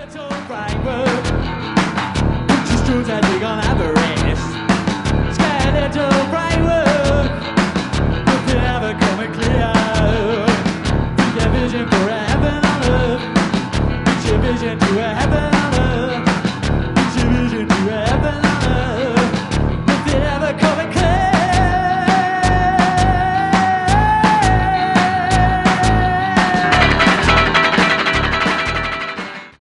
Skeletal framework, which is true that we're gonna have a race. Skeletal framework, nothing ever coming clear. Reach a vision for a heaven on earth. Reach a vision to a heaven on earth.